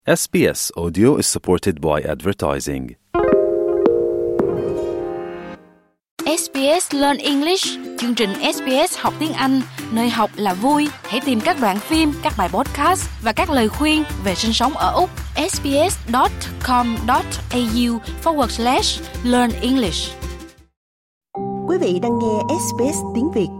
SBS Audio is supported by advertising. SBS Learn English, chương trình SBS học tiếng Anh, nơi học là vui. Hãy tìm các đoạn phim, các bài podcast và các lời khuyên về sinh sống ở Úc. sbs.com.au/learn English. Quý vị đang nghe SBS tiếng Việt.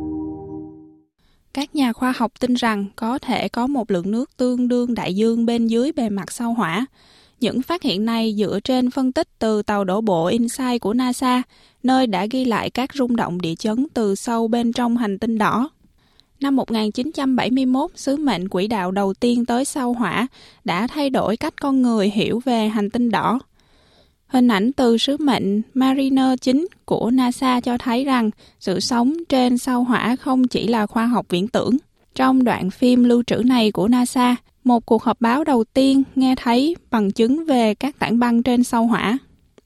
Các nhà khoa học tin rằng có thể có một lượng nước tương đương đại dương bên dưới bề mặt sao Hỏa. Những phát hiện này dựa trên phân tích từ tàu đổ bộ InSight của NASA, nơi đã ghi lại các rung động địa chấn từ sâu bên trong hành tinh đỏ. Năm 1971, sứ mệnh quỹ đạo đầu tiên tới sao Hỏa đã thay đổi cách con người hiểu về hành tinh đỏ. Hình ảnh từ sứ mệnh Mariner 9 của NASA cho thấy rằng sự sống trên sao Hỏa không chỉ là khoa học viễn tưởng. Trong đoạn phim lưu trữ này của NASA, một cuộc họp báo đầu tiên nghe thấy bằng chứng về các tảng băng trên sao Hỏa.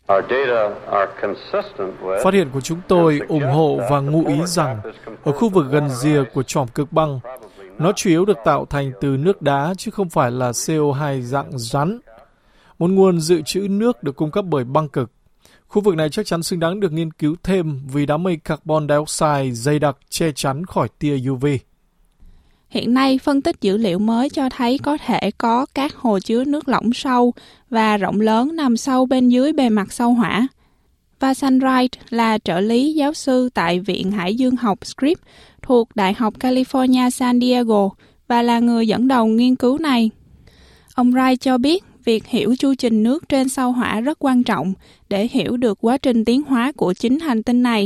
Phát hiện của chúng tôi ủng hộ và ngụ ý rằng ở khu vực gần rìa của chòm cực băng, nó chủ yếu được tạo thành từ nước đá chứ không phải là CO2 dạng rắn. Một nguồn dự trữ nước được cung cấp bởi băng cực. Khu vực này chắc chắn xứng đáng được nghiên cứu thêm vì đám mây carbon dioxide dày đặc che chắn khỏi tia UV. Hiện nay, phân tích dữ liệu mới cho thấy có thể có các hồ chứa nước lỏng sâu và rộng lớn nằm sâu bên dưới bề mặt sao Hỏa. Vasan Wright là trợ lý giáo sư tại Viện Hải dương học Scripps thuộc Đại học California San Diego và là người dẫn đầu nghiên cứu này. Ông Wright cho biết việc hiểu chu trình nước trên sao Hỏa rất quan trọng để hiểu được quá trình tiến hóa của chính hành tinh này.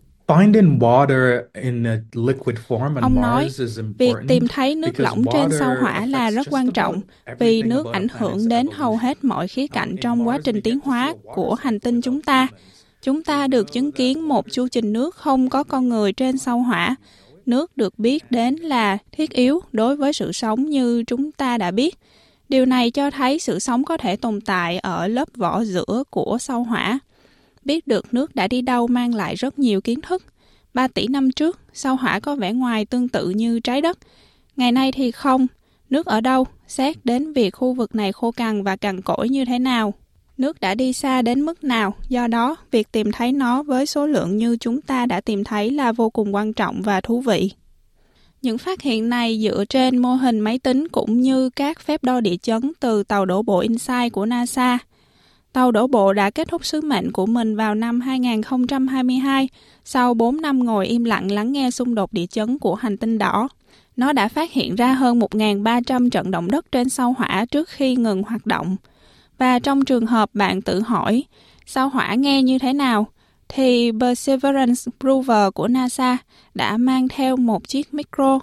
Ông nói, việc tìm thấy nước lỏng trên sao Hỏa là rất quan trọng vì nước ảnh hưởng đến hầu hết mọi khía cạnh trong quá trình tiến hóa của hành tinh chúng ta. Chúng ta được chứng kiến một chu trình nước không có con người trên sao Hỏa. Nước được biết đến là thiết yếu đối với sự sống như chúng ta đã biết. Điều này cho thấy sự sống có thể tồn tại ở lớp vỏ giữa của sao Hỏa. Biết được nước đã đi đâu mang lại rất nhiều kiến thức. 3 tỷ năm trước, sao Hỏa có vẻ ngoài tương tự như trái đất. Ngày nay thì không. Nước ở đâu? Xét đến việc khu vực này khô cằn và cằn cỗi như thế nào. Nước đã đi xa đến mức nào, do đó việc tìm thấy nó với số lượng như chúng ta đã tìm thấy là vô cùng quan trọng và thú vị. Những phát hiện này dựa trên mô hình máy tính cũng như các phép đo địa chấn từ tàu đổ bộ InSight của NASA. Tàu đổ bộ đã kết thúc sứ mệnh của mình vào năm 2022 sau 4 năm ngồi im lặng lắng nghe xung đột địa chấn của hành tinh đỏ. Nó đã phát hiện ra hơn 1.300 trận động đất trên sao Hỏa trước khi ngừng hoạt động. Và trong trường hợp bạn tự hỏi, sao Hỏa nghe như thế nào? Thì Perseverance Rover của NASA đã mang theo một chiếc micro.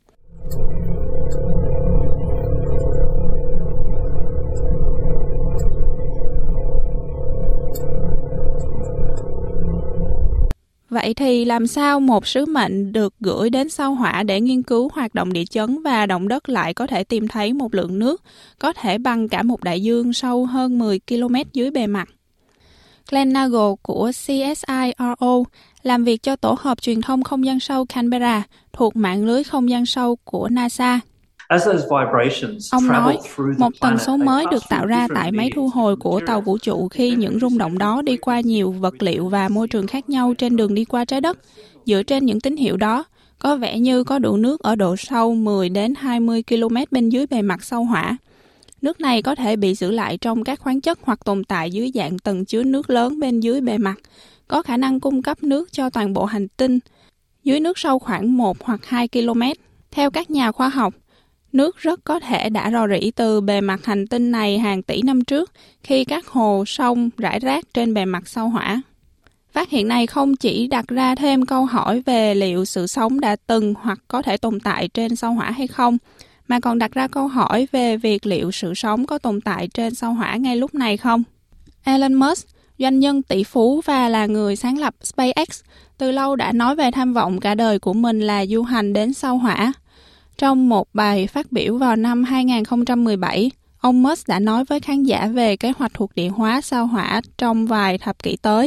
Vậy thì làm sao một sứ mệnh được gửi đến sao Hỏa để nghiên cứu hoạt động địa chấn và động đất lại có thể tìm thấy một lượng nước có thể bằng cả một đại dương sâu hơn 10 km dưới bề mặt? Glenn Nagle của CSIRO làm việc cho tổ hợp truyền thông không gian sâu Canberra thuộc mạng lưới không gian sâu của NASA. Ông nói, một tần số mới được tạo ra tại máy thu hồi của tàu vũ trụ khi những rung động đó đi qua nhiều vật liệu và môi trường khác nhau trên đường đi qua trái đất. Dựa trên những tín hiệu đó, có vẻ như có đủ nước ở độ sâu 10 đến 20 km bên dưới bề mặt sao Hỏa. Nước này có thể bị giữ lại trong các khoáng chất hoặc tồn tại dưới dạng tầng chứa nước lớn bên dưới bề mặt, có khả năng cung cấp nước cho toàn bộ hành tinh, dưới nước sâu khoảng 1 hoặc 2 km. Theo các nhà khoa học, nước rất có thể đã rò rỉ từ bề mặt hành tinh này hàng tỷ năm trước khi các hồ sông rải rác trên bề mặt sao Hỏa. Phát hiện này không chỉ đặt ra thêm câu hỏi về liệu sự sống đã từng hoặc có thể tồn tại trên sao Hỏa hay không, mà còn đặt ra câu hỏi về việc liệu sự sống có tồn tại trên sao Hỏa ngay lúc này không. Elon Musk, doanh nhân tỷ phú và là người sáng lập SpaceX, từ lâu đã nói về tham vọng cả đời của mình là du hành đến sao Hỏa. Trong một bài phát biểu vào năm 2017, ông Musk đã nói với khán giả về kế hoạch thuộc địa hóa sao Hỏa trong vài thập kỷ tới.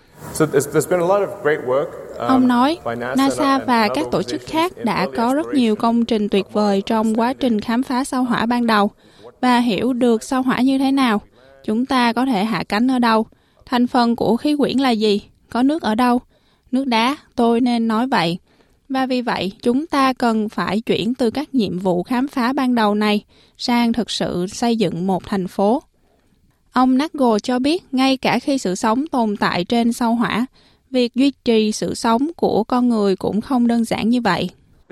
Ông nói, NASA và các tổ chức khác đã có rất nhiều công trình tuyệt vời trong quá trình khám phá sao Hỏa ban đầu. và hiểu được sao Hỏa như thế nào. Chúng ta có thể hạ cánh ở đâu? Thành phần của khí quyển là gì? Có nước ở đâu? Nước đá, tôi nên nói vậy. Và vì vậy, chúng ta cần phải chuyển từ các nhiệm vụ khám phá ban đầu này sang thực sự xây dựng một thành phố. Ông Nagel cho biết, ngay cả khi sự sống tồn tại trên sao Hỏa, việc duy trì sự sống của con người cũng không đơn giản như vậy.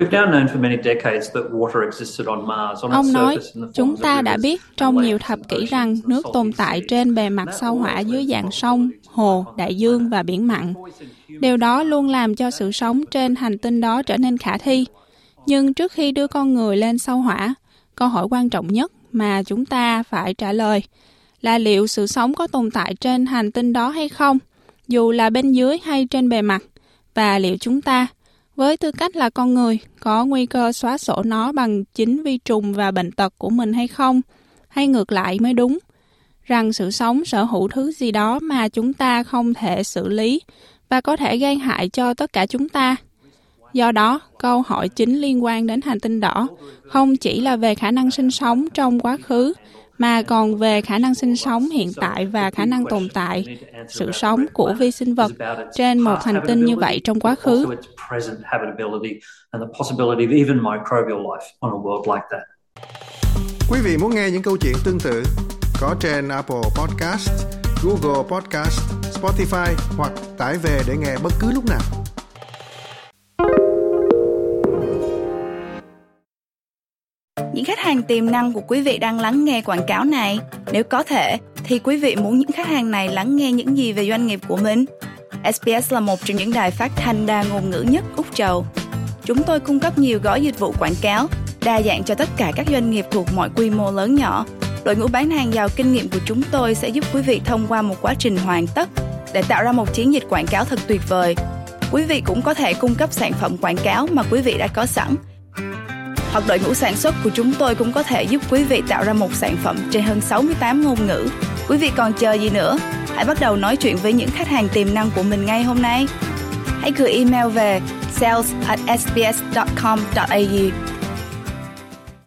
Ông nói, chúng ta đã biết trong nhiều thập kỷ rằng nước tồn tại trên bề mặt sao Hỏa dưới dạng sông, hồ, đại dương và biển mặn. Điều đó luôn làm cho sự sống trên hành tinh đó trở nên khả thi. Nhưng trước khi đưa con người lên sao Hỏa, câu hỏi quan trọng nhất mà chúng ta phải trả lời là liệu sự sống có tồn tại trên hành tinh đó hay không, dù là bên dưới hay trên bề mặt, và liệu chúng ta, với tư cách là con người, có nguy cơ xóa sổ nó bằng chính vi trùng và bệnh tật của mình hay không, hay ngược lại mới đúng, rằng sự sống sở hữu thứ gì đó mà chúng ta không thể xử lý và có thể gây hại cho tất cả chúng ta. Do đó, câu hỏi chính liên quan đến hành tinh đỏ không chỉ là về khả năng sinh sống trong quá khứ, mà còn về khả năng sinh sống hiện tại và khả năng tồn tại, sự sống của vi sinh vật trên một hành tinh như vậy trong quá khứ. Quý vị muốn nghe những câu chuyện tương tự có trên Apple Podcast, Google Podcast, Spotify hoặc tải về để nghe bất cứ lúc nào. Những khách hàng tiềm năng của quý vị đang lắng nghe quảng cáo này. Nếu có thể, thì quý vị muốn những khách hàng này lắng nghe những gì về doanh nghiệp của mình? SBS là một trong những đài phát thanh đa ngôn ngữ nhất Úc Châu. Chúng tôi cung cấp nhiều gói dịch vụ quảng cáo, đa dạng cho tất cả các doanh nghiệp thuộc mọi quy mô lớn nhỏ. Đội ngũ bán hàng giàu kinh nghiệm của chúng tôi sẽ giúp quý vị thông qua một quá trình hoàn tất để tạo ra một chiến dịch quảng cáo thật tuyệt vời. Quý vị cũng có thể cung cấp sản phẩm quảng cáo mà quý vị đã có sẵn. Hoặc đội ngũ sản xuất của chúng tôi cũng có thể giúp quý vị tạo ra một sản phẩm trên hơn 68 ngôn ngữ. Quý vị còn chờ gì nữa? Hãy bắt đầu nói chuyện với những khách hàng tiềm năng của mình ngay hôm nay. Hãy gửi email về sales@sbs.com.au